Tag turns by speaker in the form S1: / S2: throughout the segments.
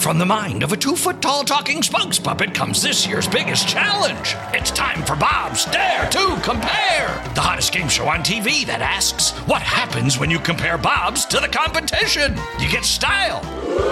S1: From the mind of a 2-foot-tall talking spokes puppet comes this year's biggest challenge. It's time for Bob's Dare to Compare, the hottest game show on TV that asks, what happens when you compare Bob's to the competition? You get style.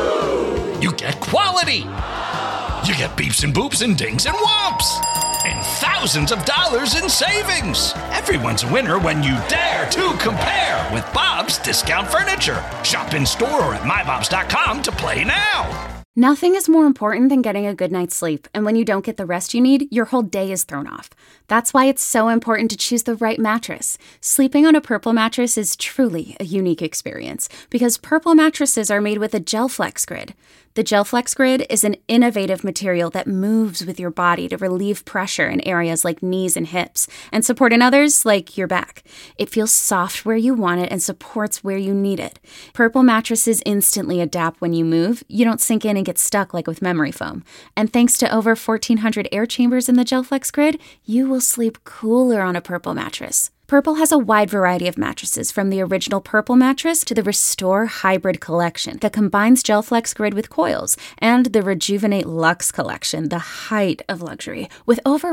S1: You get quality. You get beeps and boops and dings and whomps. And thousands of dollars in savings. Everyone's a winner when you dare to compare with Bob's Discount Furniture. Shop in store or at mybobs.com to play now.
S2: Nothing is more important than getting a good night's sleep, and when you don't get the rest you need, your whole day is thrown off. That's why it's so important to choose the right mattress. Sleeping on a Purple mattress is truly a unique experience, because Purple mattresses are made with a GelFlex Grid. The GelFlex Grid is an innovative material that moves with your body to relieve pressure in areas like knees and hips, and support in others like your back. It feels soft where you want it and supports where you need it. Purple mattresses instantly adapt when you move. You don't sink in and get stuck like with memory foam. And thanks to over 1,400 air chambers in the GelFlex Grid, you will sleep cooler on a Purple mattress. Purple has a wide variety of mattresses, from the original Purple mattress to the Restore Hybrid collection that combines GelFlex Grid with coils, and the Rejuvenate Luxe collection, the height of luxury, with over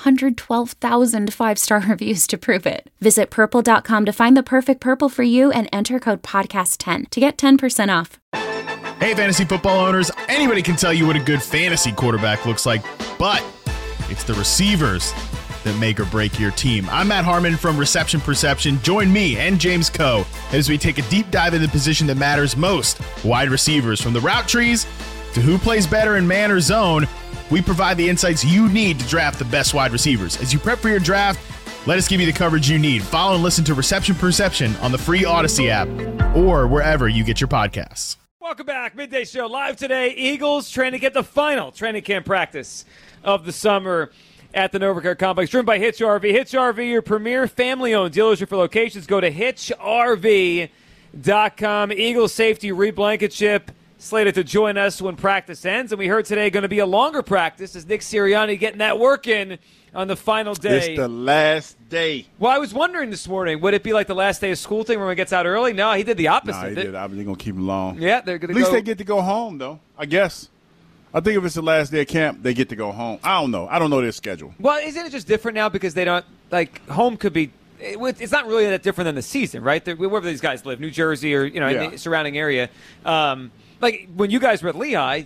S2: 112,000 five-star reviews to prove it. Visit Purple.com to find the perfect Purple for you and enter code PODCAST10 to get 10% off.
S3: Hey, fantasy football owners, anybody can tell you what a good fantasy quarterback looks like, but it's the receivers that make or break your team. I'm Matt Harmon from Reception Perception. Join me and James Coe as we take a deep dive into the position that matters most, wide receivers. From the route trees to who plays better in man or zone, we provide the insights you need to draft the best wide receivers. As you prep for your draft, let us give you the coverage you need. Follow and listen to Reception Perception on the free Odyssey app or wherever you get your podcasts.
S4: Welcome back. Midday Show live today. Eagles trying to get the final training camp practice of the summer at the NovaCare Complex, driven by Hitch RV. Hitch RV, your premier family-owned dealership for locations. Go to hitchrv.com. Eagles safety Reed Blankenship slated to join us when practice ends. And we heard today going to be a longer practice as Nick Sirianni getting that work in on the final day.
S5: It's the last day.
S4: Well, I was wondering this morning, would it be like the last day of school thing where he gets out early? No, he did the opposite.
S5: No, he did. They're going to keep him long.
S4: Yeah, they're going to go.
S5: At least they get to go home, though, I guess. I think if it's the last day of camp, they get to go home. I don't know. I don't know their schedule.
S4: Well, isn't it just different now because they don't, like, home could be, it's not really that different than the season, right? Wherever these guys live, New Jersey or, in the surrounding area. Like, when you guys were at Lehigh,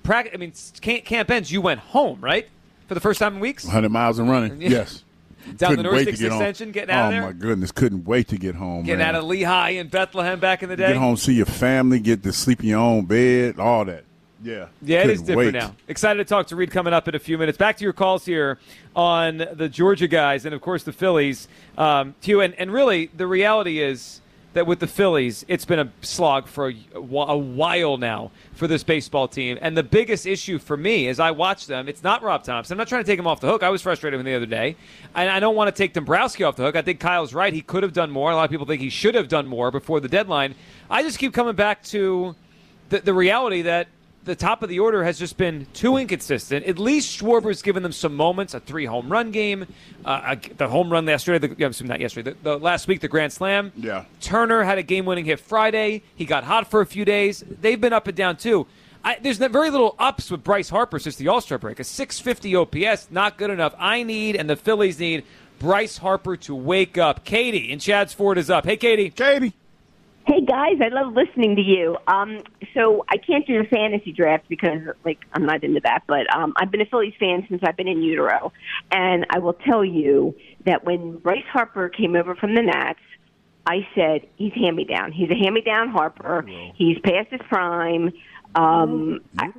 S4: camp ends, you went home, right? For the first time in weeks?
S5: 100 miles and running, yes.
S4: Down the North 6 extension, getting out of there?
S5: Oh, my goodness. Couldn't wait to get home,
S4: Getting out of Lehigh and Bethlehem back in the day?
S5: Get home, see your family, get to sleep in your own bed, all that. Yeah,
S4: it is different now. Excited to talk to Reed coming up in a few minutes. Back to your calls here on the Georgia guys and, of course, the Phillies. And really, the reality is that with the Phillies, it's been a slog for a while now for this baseball team. And the biggest issue for me as I watch them, it's not Rob Thompson. I'm not trying to take him off the hook. I was frustrated with him the other day. And I don't want to take Dombrowski off the hook. I think Kyle's right. He could have done more. A lot of people think he should have done more before the deadline. I just keep coming back to the reality that the top of the order has just been too inconsistent. At least Schwarber's given them some moments, a 3-home run game, the home run the last week, the Grand Slam.
S5: Yeah.
S4: Turner had a game-winning hit Friday. He got hot for a few days. They've been up and down, too. There's very little ups with Bryce Harper since the All-Star break. A 650 OPS, not good enough. And the Phillies need Bryce Harper to wake up. Katie in Chadds Ford is up. Hey, Katie.
S5: Katie.
S6: Hey, guys, I love listening to you. So I can't do the fantasy draft because, I'm not into that. But I've been a Phillies fan since I've been in utero. And I will tell you that when Bryce Harper came over from the Nats, I said, he's hand-me-down. He's a hand-me-down Harper. He's past his prime. He was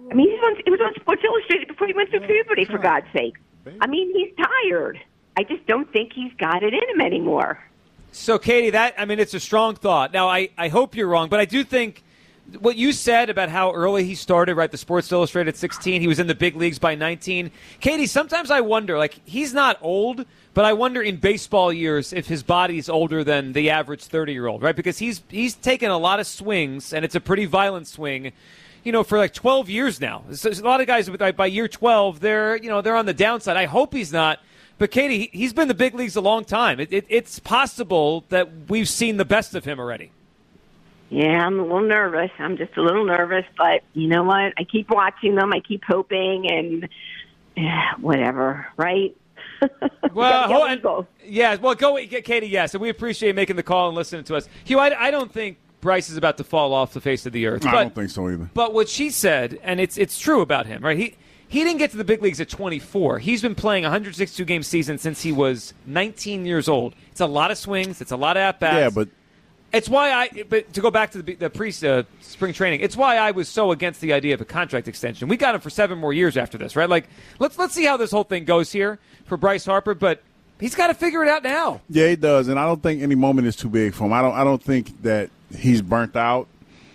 S6: on Sports Illustrated before he went through puberty, for God's sake. He's tired. I just don't think he's got it in him anymore.
S4: So, Katie, it's a strong thought. Now, I hope you're wrong, but I do think what you said about how early he started, right, the Sports Illustrated 16, he was in the big leagues by 19. Katie, sometimes I wonder, he's not old, but I wonder in baseball years if his body's older than the average 30-year-old, right? Because he's taken a lot of swings, and it's a pretty violent swing, for 12 years now. So a lot of guys, by year 12, they're on the downside. I hope he's not. But, Katie, he's been in the big leagues a long time. It's possible that we've seen the best of him already.
S6: Yeah, I'm a little nervous. I'm just a little nervous, but you know what? I keep watching them. I keep hoping, and whatever, right?
S4: Well, go, Katie. Yes, and we appreciate making the call and listening to us. Hugh, I don't think Bryce is about to fall off the face of the earth.
S5: I don't think so either.
S4: But what she said, and it's true about him, right? He didn't get to the big leagues at 24. He's been playing a 162-game season since he was 19 years old. It's a lot of swings. It's a lot of at-bats.
S5: Yeah, but
S4: it's why but to go back to the spring training, it's why I was so against the idea of a contract extension. We got him for 7 more years after this, right? Like, let's see how this whole thing goes here for Bryce Harper, but he's got to figure it out now.
S5: Yeah, he does, and I don't think any moment is too big for him. I don't think that he's burnt out.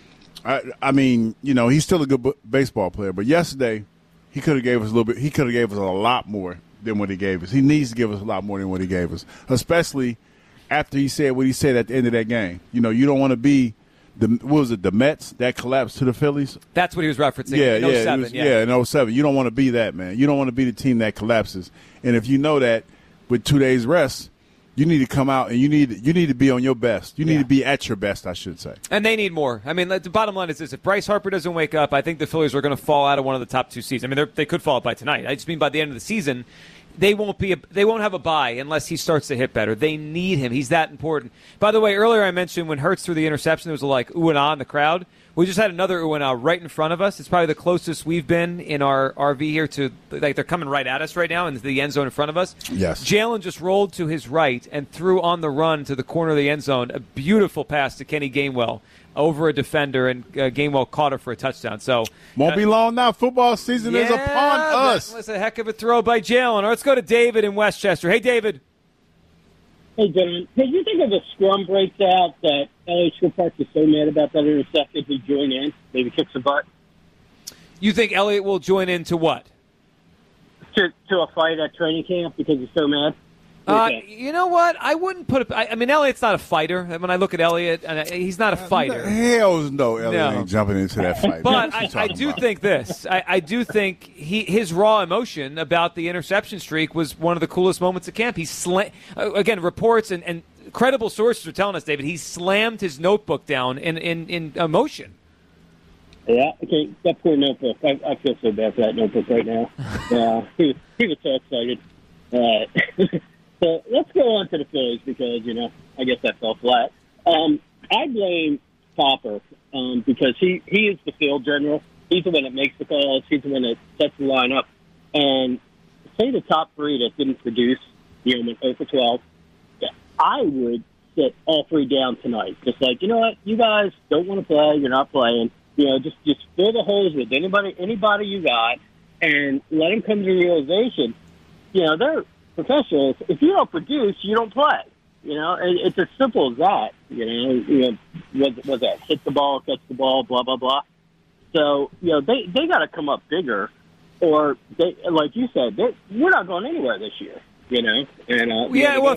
S5: I mean, he's still a good baseball player, but yesterday he could have gave us a little bit. He could have gave us a lot more than what he gave us. He needs to give us a lot more than what he gave us, especially after he said what he said at the end of that game. You don't want to be the Mets that collapsed to the Phillies?
S4: That's what he was referencing. In 07.
S5: In 07. You don't want to be that, man. You don't want to be the team that collapses. And if you know that with 2 days rest, you need to come out and you need to be on your best. You need to be at your best, I should say.
S4: And they need more. I mean, the bottom line is this: if Bryce Harper doesn't wake up, I think the Phillies are going to fall out of one of the top 2 seeds. I mean, they could fall out by tonight. I just mean by the end of the season, they won't have a bye unless he starts to hit better. They need him. He's that important. By the way, earlier I mentioned when Hurts threw the interception, there was like ooh and ah in the crowd. We just had another ooh and ah right in front of us. It's probably the closest we've been in our RV here to, like, they're coming right at us right now in the end zone in front of us.
S5: Yes.
S4: Jalen just rolled to his right and threw on the run to the corner of the end zone. A beautiful pass to Kenny Gainwell over a defender, and Gainwell caught her for a touchdown. So
S5: won't be long now. Football season is upon us.
S4: That was a heck of a throw by Jalen. All right, let's go to David in Westchester. Hey, David.
S7: Hey, Don. Hey, you think if a scrum breaks out that Elliott Shorr-Parks is so mad about that interception, he'd join in, maybe kick some butt?
S4: You think Elliott will join in to what?
S7: To a fight at training camp because he's so mad?
S4: You know what? I wouldn't put it. I mean, Elliott's not a fighter. When I look at Elliott, he's not a fighter.
S5: Hell no, Elliott ain't jumping into that fight.
S4: But I do think this. I do think his raw emotion about the interception streak was one of the coolest moments of camp. He again, reports and credible sources are telling us, David, he slammed his notebook down in emotion.
S7: Yeah, okay, that poor notebook. I feel so bad for that notebook right now. He was so excited. So let's go on to the Phillies because, I guess that fell flat. I blame Popper because he is the field general. He's the one that makes the calls. He's the one that sets the lineup. And say the top 3 that didn't produce, went 0 for 12, I would sit all 3 down tonight. Just like, you know what, you guys don't want to play, you're not playing. Just fill the holes with anybody you got and let them come to realization. They're professionals. If you don't produce, you don't play. It's as simple as that. Was that hit the ball, catch the ball, blah blah blah. So they got to come up bigger, or they, like you said, we're not going anywhere this year. And
S4: well,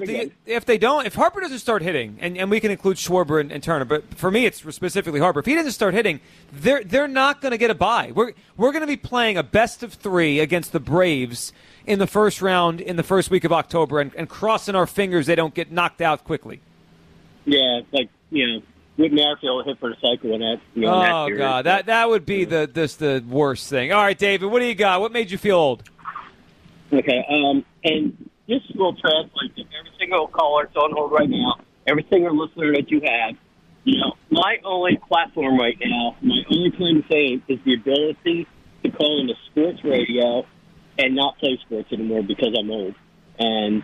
S4: if Harper doesn't start hitting, and we can include Schwarber and Turner, but for me it's specifically Harper. If he doesn't start hitting, they're not going to get a bye. We're going to be playing a best of 3 against the Braves in the first round in the first week of October, and crossing our fingers they don't get knocked out quickly.
S7: Yeah, Whit Merrifield hit for the cycle in that.
S4: Oh God, that would be the worst thing. All right, David, what do you got? What made you feel old?
S7: Okay, and this will translate to every single caller that's on hold right now, every single listener that you have. My only platform right now, my only claim to fame is the ability to call into sports radio and not play sports anymore because I'm old. And,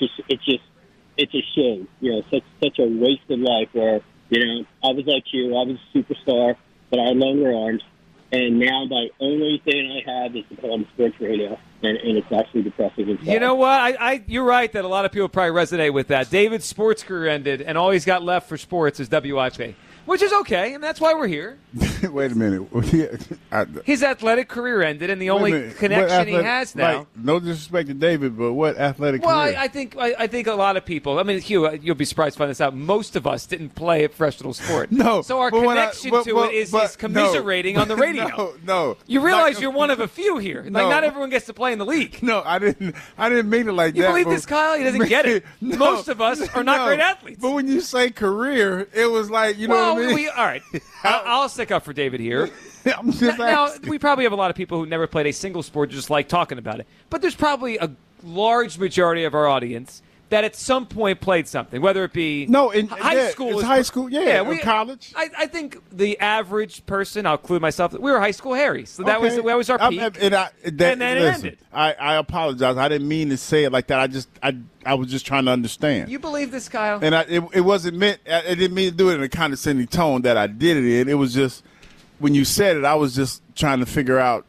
S7: it's a shame, such a wasted life where, I was like you, I was a superstar, but I had longer arms. And now my only thing I have is to call on sports radio, and it's actually depressing. Inside.
S4: You know what? You're right that a lot of people probably resonate with that. David's sports career ended, and all he's got left for sports is WIP, which is okay, and that's why we're here.
S5: Wait a minute.
S4: His athletic career ended, and the only connection he has now.
S5: No disrespect to David, but what athletic
S4: career?
S5: Well,
S4: I think a lot of people. I mean, Hugh, you'll be surprised to find this out. Most of us didn't play a professional sport.
S5: No.
S4: So our connection to it is commiserating on the radio.
S5: No.
S4: You realize you're one of a few here. Not everyone gets to play in the league.
S5: No, I didn't mean it like that.
S4: You believe this, Kyle? He doesn't get it. Most of us are not great athletes.
S5: But when you say career, it was like,
S4: all right. I'll stick up for David here.
S5: I'm just
S4: Now,
S5: asking.
S4: we probably have a lot of people who never played a single sport just like talking about it. But there's probably a large majority of our audience that at some point played something, whether it be high school.
S5: It's high school, or college.
S4: I think the average person, I'll include myself, we were high school Harrys. So that was our peak.
S5: And then
S4: it ended.
S5: I apologize. I didn't mean to say it like that. I was just trying to understand.
S4: You believe this, Kyle?
S5: And it wasn't meant. I didn't mean to do it in a condescending tone that I did it in. It was just when you said it, I was just trying to figure out,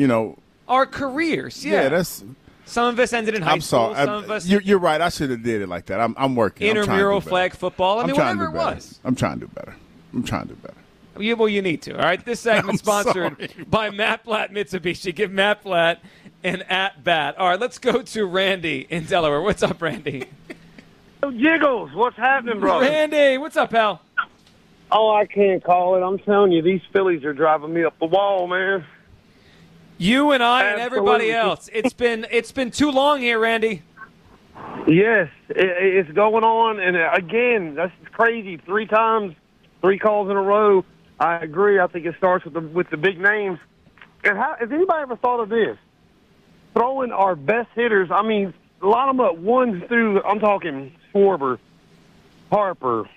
S4: our careers. Yeah,
S5: that's.
S4: Some of us ended in high school. Some of us.
S5: You're right. I should have did it like that. I'm working.
S4: Intramural flag football. I mean, whatever it was.
S5: I'm trying to do better.
S4: Well, you need to. All right. This segment's sponsored by Matt Platt Mitsubishi. Give Matt Platt an at-bat. All right. Let's go to Randy in Delaware. What's up, Randy?
S8: Jiggles, what's happening, brother?
S4: Randy, what's up, pal?
S8: Oh, I can't call it. I'm telling you, these Phillies are driving me up the wall, man.
S4: You and I and everybody else. It's been too long here, Randy.
S8: Yes, it's going on, and again, that's crazy. 3 times, 3 calls in a row. I agree. I think it starts with the big names. And has anybody ever thought of this? Throwing our best hitters. I mean, line them up 1 through. I'm talking Schwarber, Harper,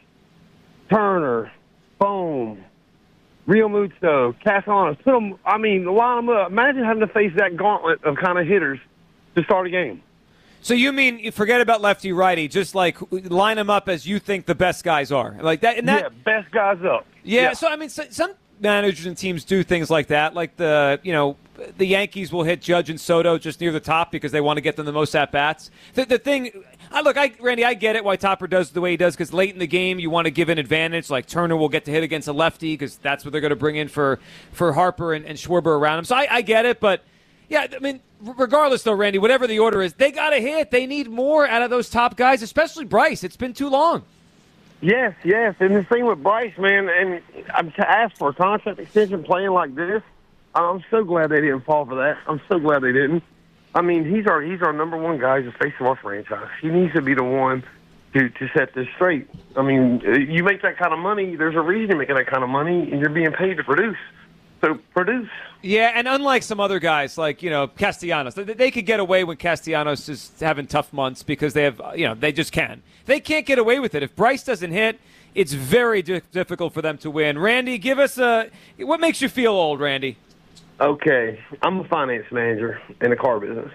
S8: Turner, Bohm, Real Muto, Castellanos. Put them. I mean, line them up. Imagine having to face that gauntlet of kind of hitters to start a game.
S4: So you mean you forget about lefty righty? Just like line them up as you think the best guys are, like that. And that
S8: best guys up.
S4: Yeah. So I mean, some managers and teams do things like that. Like the Yankees will hit Judge and Soto just near the top because they want to get them the most at bats. The thing. Randy, I get it why Topper does the way he does because late in the game you want to give an advantage. Like Turner will get to hit against a lefty because that's what they're going to bring in for Harper and Schwarber around him. So I get it, but yeah, I mean, regardless though, Randy, whatever the order is, they got to hit. They need more out of those top guys, especially Bryce. It's been too long.
S8: Yes, and the thing with Bryce, man, and to ask for a contract extension playing like this, I'm so glad they didn't fall for that. I'm so glad they didn't. I mean, he's our number one guy. He's the face of our franchise. He needs to be the one to set this straight. I mean, you make that kind of money, there's a reason you're making that kind of money, and you're being paid to produce. So produce.
S4: Yeah, and unlike some other guys like, Castellanos, they could get away when Castellanos is having tough months because they have, they just can. They can't get away with it. If Bryce doesn't hit, it's very difficult for them to win. Randy, give us what makes you feel old, Randy?
S8: Okay, I'm a finance manager in the car business.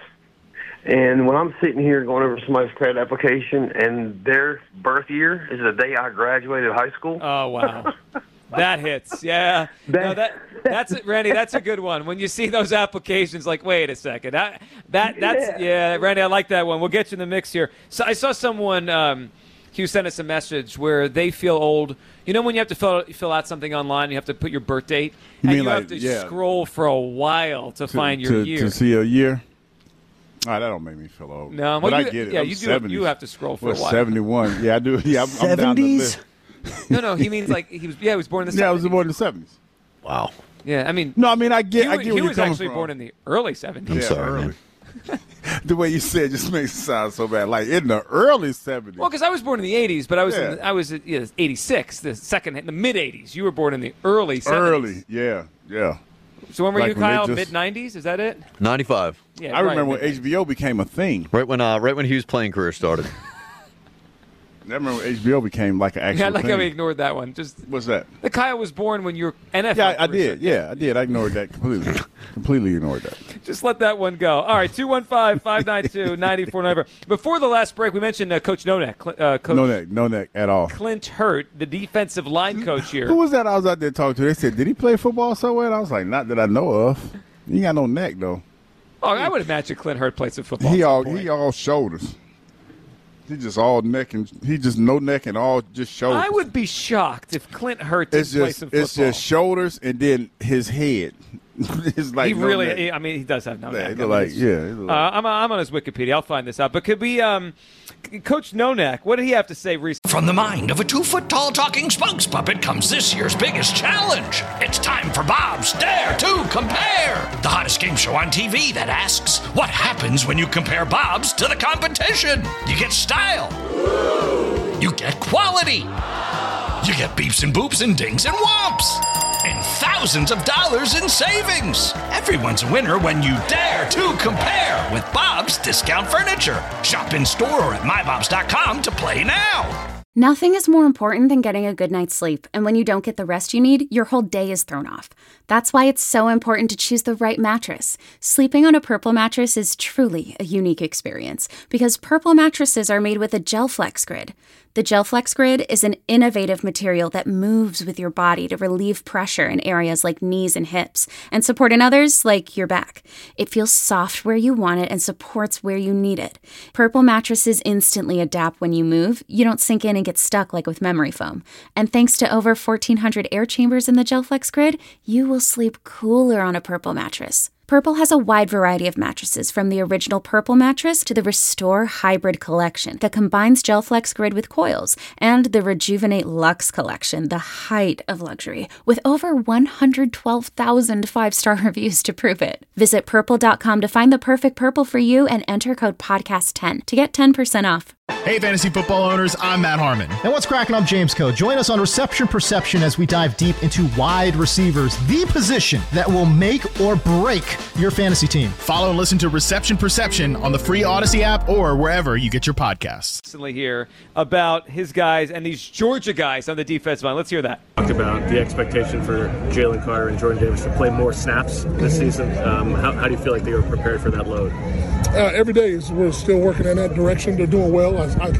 S8: And when I'm sitting here going over somebody's credit application and their birth year is the day I graduated high school.
S4: Oh, wow. That hits, yeah. That's it, Randy. That's a good one. When you see those applications, like, wait a second, that's Randy. I like that one. We'll get you in the mix here. So I saw someone, Hugh sent us a message where they feel old. When you have to fill out something online, you have to put your birth date, and you have to scroll for a while to find your year.
S5: To see a year. That don't make me feel old.
S4: No,
S5: but I get it.
S4: Yeah, you have to scroll for a while.
S5: 71. Yeah, I do. Yeah, I'm down the list.
S4: No, he means like he was born in the 70s.
S5: Yeah, I was born in the 70s.
S9: Wow.
S4: Yeah, I mean.
S5: No, I mean I get. I get where
S4: he was actually
S5: from.
S4: born in the early 70s.
S9: I'm sorry.
S5: Early. The way you said just makes it sound so bad. Like in the early 70s.
S4: Well, because I was born in the 80s, but I was 86, the mid 80s. You were born in the early 70s.
S5: Early, yeah.
S4: So when were you, Kyle? Mid 90s? Is that it?
S9: 95.
S4: Yeah,
S5: I remember when HBO became a thing.
S9: Right when Hugh's playing career started.
S5: I remember when HBO became like an actual
S4: thing. I like how we
S5: thing.
S4: ignored that one.
S5: What's that?
S4: The Kyle was born when you were NFL.
S5: Yeah, I did. Yeah, I did. I ignored that completely. Completely ignored that.
S4: Just let that one go. All right, 215-592-9494. Before the last break, we mentioned Coach Nonek.
S5: No neck at all.
S4: Clint Hurt, the defensive line coach here.
S5: Who was that I was out there talking to? They said, did he play football somewhere? I was like, not that I know of. He ain't got no neck, though.
S4: Oh, I would imagine Clint Hurt played some football.
S5: He all shoulders. He just all neck and he just no neck and all just shoulders.
S4: I would be shocked if Clint Hurt didn't play some football.
S5: It's just shoulders and then his head. It's like
S4: he really. Neck. I mean, he does have no neck.
S5: I'm
S4: on his Wikipedia. I'll find this out. But could we, Coach Nonek? What did he have to say recently?
S1: From the mind of a 2-foot-tall talking spokes puppet comes this year's biggest challenge. It's time for Bob's Dare to Compare, the hottest game show on TV that asks, what happens when you compare Bob's to the competition? You get style. You get quality. You get beeps and boops and dings and whomps. And thousands of dollars in savings. Everyone's a winner when you dare to compare with Bob's Discount Furniture. Shop in store or at mybobs.com to play now.
S2: Nothing is more important than getting a good night's sleep, and when you don't get the rest you need, your whole day is thrown off. That's why it's so important to choose the right mattress. Sleeping on a Purple mattress is truly a unique experience because Purple mattresses are made with a GelFlex Grid. The GelFlex Grid is an innovative material that moves with your body to relieve pressure in areas like knees and hips and support in others like your back. It feels soft where you want it and supports where you need it. Purple mattresses instantly adapt when you move. You don't sink in and get stuck like with memory foam. And thanks to over 1,400 air chambers in the GelFlex Grid, you will sleep cooler on a Purple mattress. Purple has a wide variety of mattresses, from the original Purple mattress to the Restore Hybrid collection that combines GelFlex Grid with coils, and the Rejuvenate Luxe collection, the height of luxury, with over 112,000 five-star reviews to prove it. Visit purple.com to find the perfect Purple for you and enter code podcast10 to get 10% off.
S3: Hey, fantasy football owners, I'm Matt Harmon.
S10: And what's cracking? I'm James Coe. Join us on Reception Perception as we dive deep into wide receivers, the position that will make or break your fantasy team.
S3: Follow and listen to Reception Perception on the free Odyssey app or wherever you get your podcasts.
S4: Recently here about his guys and these Georgia guys on the defensive line. Let's hear that.
S11: Talked about the expectation for Jalen Carter and Jordan Davis to play more snaps this season. How do you feel like they were prepared for that load?
S12: Every day we're still working in that direction. They're doing well.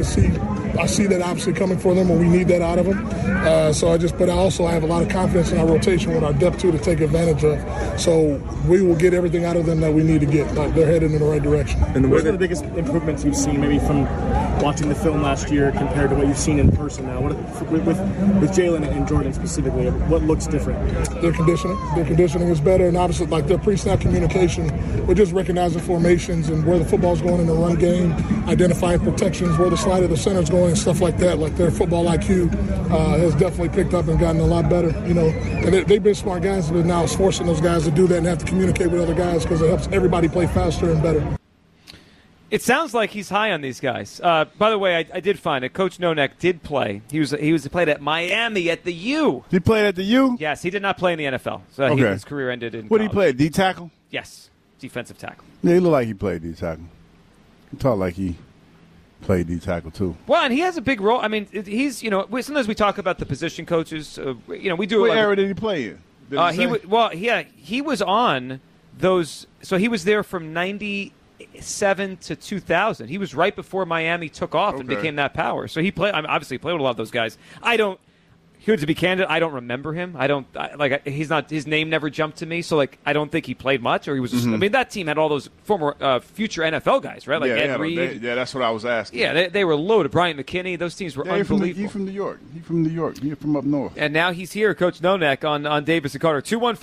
S12: I see that obviously coming for them, and we need that out of them. But I also have a lot of confidence in our rotation with our depth too to take advantage of. So we will get everything out of them that we need to get. They're headed in the right direction.
S11: And what are the biggest improvements you've seen, maybe from watching the film last year compared to what you've seen in person now? With Jalen and Jordan specifically, what looks different?
S12: Their conditioning. Their conditioning is better, and obviously, like their pre-snap communication, we're just recognizing formations and where the football's going in the run game, identifying protections, where the slide of the center is going, and stuff like that. Like their football IQ has definitely picked up and gotten a lot better. And they've been smart guys, but now it's forcing those guys to do that and have to communicate with other guys because it helps everybody play faster and better.
S4: It sounds like he's high on these guys. By the way, I did find it. Coach Nonek did play. He was played at Miami at the U.
S5: He played at the U?
S4: Yes, he did not play in the NFL. So his career ended in
S5: What did he
S4: college.
S5: play, D-tackle?
S4: Yes, defensive tackle.
S5: Yeah, he looked like he played D-tackle. He talked like he played D-tackle too.
S4: Well, and he has a big role. I mean, he's, sometimes we talk about the position coaches. We do.
S5: What era did he play in?
S4: He was on those. So he was there from 97 to 2000. He was right before Miami took off and became that power. So he obviously played with a lot of those guys. To be candid, I don't remember him. He's not. His name never jumped to me. So I don't think he played much, or he was. Just, I mean, that team had all those former, future NFL guys, right? Like Ed Reed.
S5: That's what I was asking.
S4: Yeah, they were loaded. Brian McKinney. Those teams were unbelievable.
S5: He's from New York. He's from up north.
S4: And now he's here, Coach Nonek on Davis and Carter.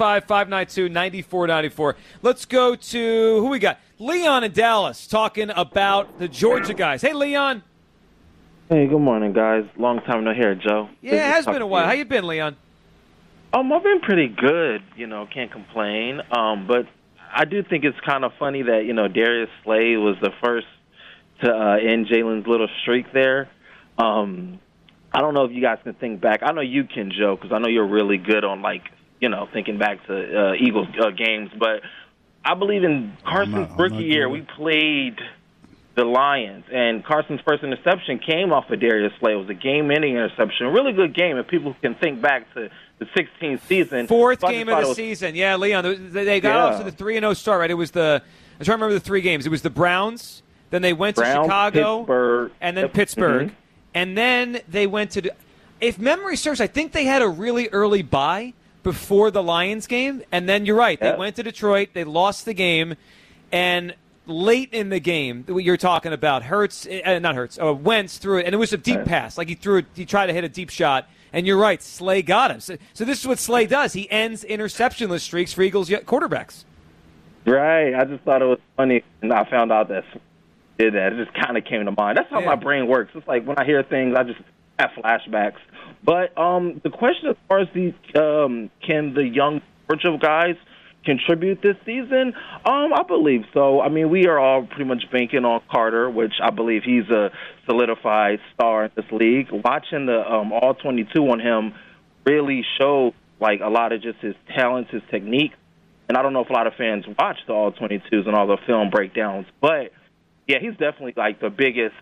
S4: 215-592-9494. Let's go to who we got. Leon in Dallas talking about the Georgia guys. Hey, Leon.
S13: Hey, good morning, guys. Long time no hear, Joe.
S4: Yeah, it has been a while. How you been, Leon?
S13: I've been pretty good. Can't complain. But I do think it's kind of funny that Darius Slay was the first to end Jalen's little streak there. I don't know if you guys can think back. I know you can, Joe, because I know you're really good on thinking back to Eagles games. But I believe in Carson's rookie year, we played the Lions, and Carson's first interception came off of Darius Slay. It was a game-ending interception. A really good game if people can think back to the 2016 season.
S4: Fourth game of the season. Yeah, Leon, they got off to the 3-0 start, right? It was I'm trying to remember the three games. It was the Browns, then they went to Chicago,
S13: Pittsburgh,
S4: and then Pittsburgh, and then they went to – if memory serves, I think they had a really early bye before the Lions game, and then you're right. They went to Detroit. They lost the game, and – late in the game, you're talking about Wentz threw it, and it was a deep pass. He tried to hit a deep shot, and you're right, Slay got him. So this is what Slay does. He ends interceptionless streaks for Eagles quarterbacks.
S13: Right. I just thought it was funny, and I found out that did that. It just kind of came to mind. That's how my brain works. It's like when I hear things, I just have flashbacks. But the question as far as can the young Georgia guys contribute this season? I believe so. I mean, we are all pretty much banking on Carter, which I believe he's a solidified star in this league. Watching the All-22 on him really showed like a lot of just his talents, his technique. And I don't know if a lot of fans watch the All-22s and all the film breakdowns, but yeah, he's definitely like the biggest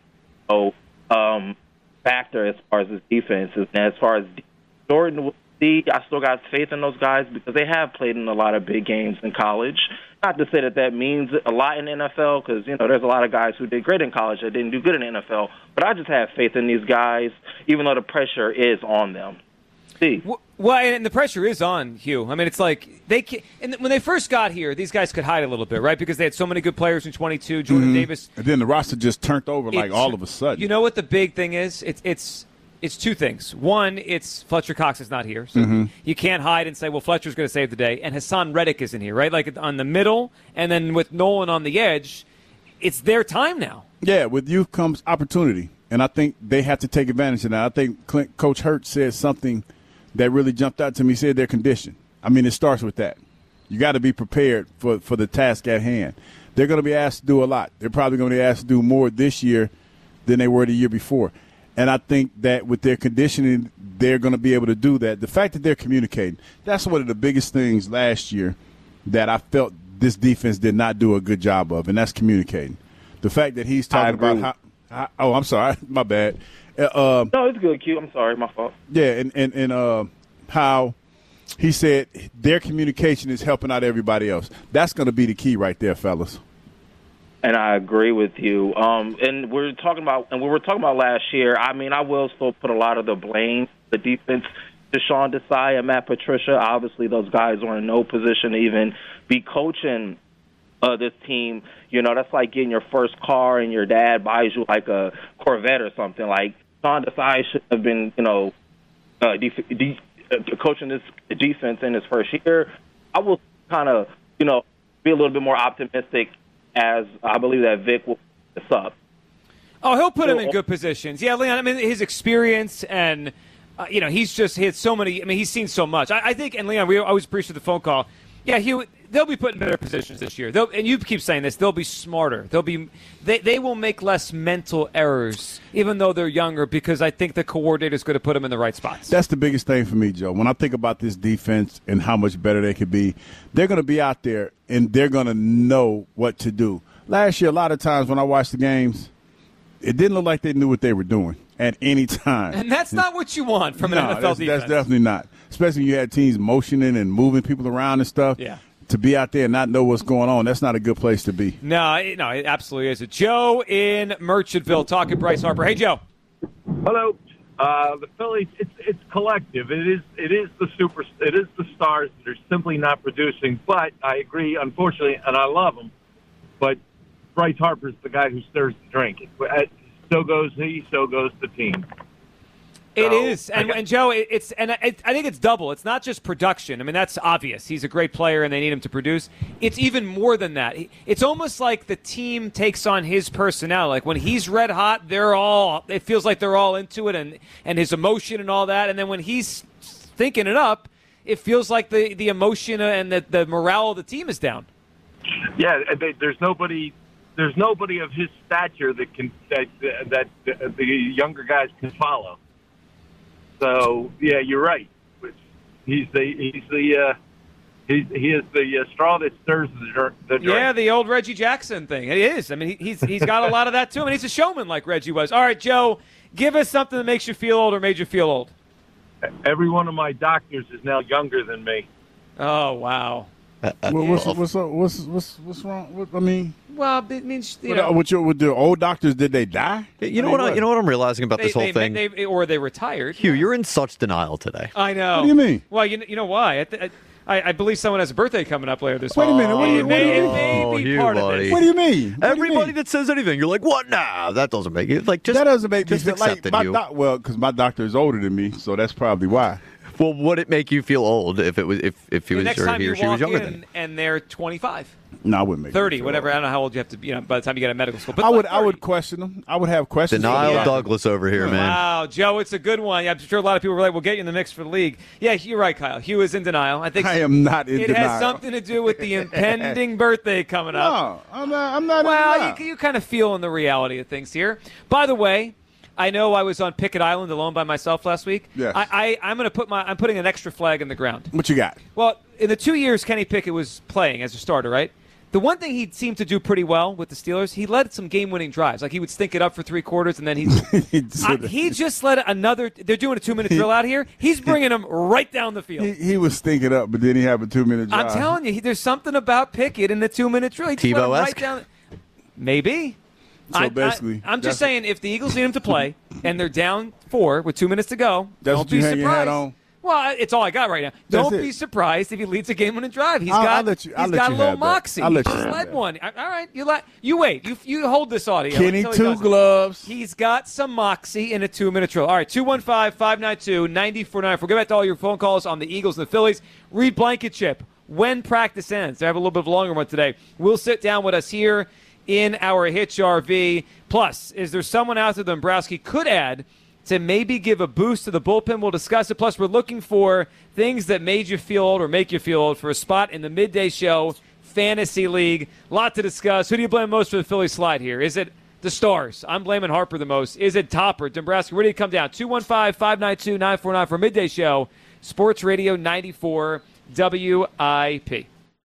S13: factor as far as his defense. And as far as Jordan, I still got faith in those guys because they have played in a lot of big games in college. Not to say that means a lot in the NFL because, there's a lot of guys who did great in college that didn't do good in the NFL. But I just have faith in these guys, even though the pressure is on them. See.
S4: Well, and the pressure is on, Hugh. I mean, it's like when they first got here, these guys could hide a little bit, right? Because they had so many good players in 22, Jordan Davis.
S5: And then the roster just turned over all of a sudden.
S4: You know what the big thing is? It's two things. One, it's Fletcher Cox is not here. So you can't hide and say, well, Fletcher's going to save the day. And Hassan Reddick isn't here, right? Like on the middle, and then with Nolan on the edge, it's their time now.
S5: Yeah, with youth comes opportunity. And I think they have to take advantage of that. I think Coach Hurt said something that really jumped out to me. He said their condition. I mean, it starts with that. You got to be prepared for the task at hand. They're going to be asked to do a lot. They're probably going to be asked to do more this year than they were the year before. And I think that with their conditioning, they're going to be able to do that. The fact that they're communicating, that's one of the biggest things last year that I felt this defense did not do a good job of, and that's communicating. The fact that he's talking about how – I'm sorry. My bad.
S13: No, it's good, Q. I'm sorry. My fault.
S5: Yeah, and how he said their communication is helping out everybody else. That's going to be the key right there, fellas.
S13: And I agree with you. And we were talking about last year. I mean, I will still put a lot of the blame, the defense, to Sean Desai and Matt Patricia. Obviously, those guys are in no position to even be coaching this team. That's like getting your first car and your dad buys you like a Corvette or something. Like Sean Desai should have been, coaching this defense in his first year. I will kind of, be a little bit more optimistic as I believe that Vic will pick this up.
S4: Oh, he'll put him in good positions. Yeah, Leon, I mean, his experience and, he's just hit so many. I mean, he's seen so much. I think, and Leon, we always appreciate the phone call. Yeah, they'll be put in better positions this year. And you keep saying this, they'll be smarter. They will make less mental errors, even though they're younger, because I think the coordinator is going to put them in the right spots.
S5: That's the biggest thing for me, Joe. When I think about this defense and how much better they could be, they're going to be out there and they're going to know what to do. Last year, a lot of times when I watched the games, it didn't look like they knew what they were doing at any time.
S4: And that's not what you want from an NFL defense.
S5: That's definitely not. Especially when you had teams motioning and moving people around and stuff.
S4: Yeah.
S5: To be out there and not know what's going on, that's not a good place to be.
S4: No, it absolutely is. Joe in Merchantville talking Bryce Harper. Hey, Joe.
S14: Hello. The Phillies, it's collective. It is the stars that are simply not producing. But I agree, unfortunately, and I love him. But Bryce Harper's the guy who stirs the drink. So goes he, so goes the team.
S4: It is, and Joe, I think it's double. It's not just production. I mean, that's obvious. He's a great player, and they need him to produce. It's even more than that. It's almost like the team takes on his personality. Like when he's red hot, it feels like they're all into it, and his emotion and all that. And then when he's thinking it up, it feels like the emotion and the morale of the team is down.
S14: Yeah, there's nobody of his stature that the younger guys can follow. So yeah, you're right. He is the straw that stirs the drink.
S4: Yeah, the old Reggie Jackson thing. It is. I mean, he's got a lot of that too. I mean, he's a showman like Reggie was. All right, Joe, give us something that makes you feel old or made you feel old.
S14: Every one of my doctors is now younger than me.
S4: Oh wow.
S5: What's wrong? I mean,
S4: well, it means
S5: with the old doctors, did they die?
S9: You know what I'm realizing about this whole thing,
S4: or they retired.
S9: Hugh, you're in such denial today.
S4: I know.
S5: What do you mean?
S4: Well, you know why? I believe someone has a birthday coming up later this
S5: week. Wait a minute. What do you
S4: mean?
S5: What do you mean?
S9: Everybody that says anything, you're like, what? Nah, that doesn't make it. Like, just,
S5: that doesn't make me
S9: just
S5: feel like
S9: accepting you.
S5: well, because my doctor is older than me, so that's probably why.
S9: Well, would it make you feel old if it was if he was
S4: next
S9: or
S4: time
S9: he
S4: you
S9: or she was
S4: walk
S9: younger
S4: in
S9: than?
S4: and they're 25.
S5: No, I wouldn't make
S4: 30, whatever. I don't know how old you have to be, by the time you get out of medical school. But
S5: I would question them. I would have questions.
S9: Denial Douglas over here, man.
S4: Wow, Joe, it's a good one. I'm sure a lot of people were like, we'll get you in the mix for the league. Yeah, you're right, Kyle. Hugh is in denial. I think
S5: I am not in denial.
S4: It has something to do with the impending birthday coming up.
S5: No, I'm not.
S4: Well, you kind of feel in the reality of things here. By the way, I know I was on Pickett Island alone by myself last week.
S5: Yes.
S4: I'm putting an extra flag in the ground.
S5: What you got?
S4: Well, in the 2 years Kenny Pickett was playing as a starter, right? The one thing he seemed to do pretty well with the Steelers, he led some game-winning drives. Like he would stink it up for 3 quarters, and then he just led another. They're doing a 2-minute drill out here. He's bringing them right down the field.
S5: He was stinking up, but then he had a 2-minute drive.
S4: I'm telling you, there's something about Pickett in the 2-minute drill. He just let him right down. Maybe.
S5: So basically,
S4: I'm just saying, if the Eagles need him to play and they're down 4 with 2 minutes to go, don't be surprised.
S5: Your hat on?
S4: Well, it's all I got right now. Don't be surprised if he leads a game-winning drive. He's got a little moxie.
S5: I'll let you
S4: He just
S5: have
S4: led
S5: that.
S4: one. All right, you wait. You hold this audio.
S5: Kenny
S4: until he
S5: Two
S4: does it.
S5: Gloves.
S4: He's got some moxie in a 2-minute drill. All right, 215-592-9494. We'll get back to all your phone calls on the Eagles and the Phillies. Reed Blankenship, when practice ends. I have a little bit of a longer one today. We'll sit down with us here in our Hitch RV. Plus, is there someone out there that Dombrowski could add to maybe give a boost to the bullpen? We'll discuss it. Plus, we're looking for things that made you feel old or make you feel old for a spot in the Midday Show Fantasy League. A lot to discuss. Who do you blame most for the Philly slide here? Is it the Stars? I'm blaming Harper the most. Is it Topper? Dombrowski, where do you come down? 215-592-949 for Midday Show. Sports Radio 94 WIP.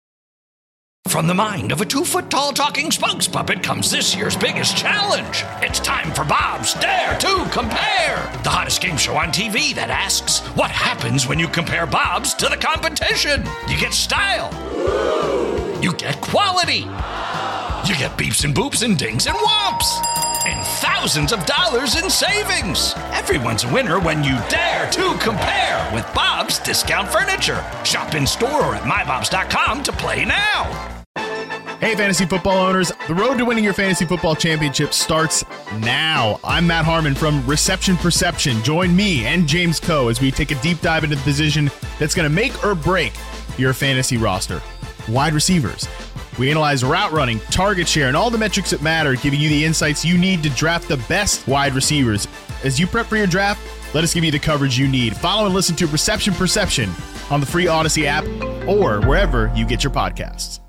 S1: From the mind of a 2-foot-tall talking spokes puppet comes this year's biggest challenge. It's time for Bob's Dare to Compare, the hottest game show on TV that asks, what happens when you compare Bob's to the competition? You get style. You get quality. You get beeps and boops and dings and whomps. And thousands of dollars in savings. Everyone's a winner when you dare to compare with Bob's Discount Furniture. Shop in store or at mybobs.com to play now.
S3: Hey, fantasy football owners. The road to winning your fantasy football championship starts now. I'm Matt Harmon from Reception Perception. Join me and James Coe as we take a deep dive into the position that's going to make or break your fantasy roster. Wide receivers. We analyze route running, target share, and all the metrics that matter, giving you the insights you need to draft the best wide receivers. As you prep for your draft, let us give you the coverage you need. Follow and listen to Reception Perception on the free Odyssey app or wherever you get your podcasts.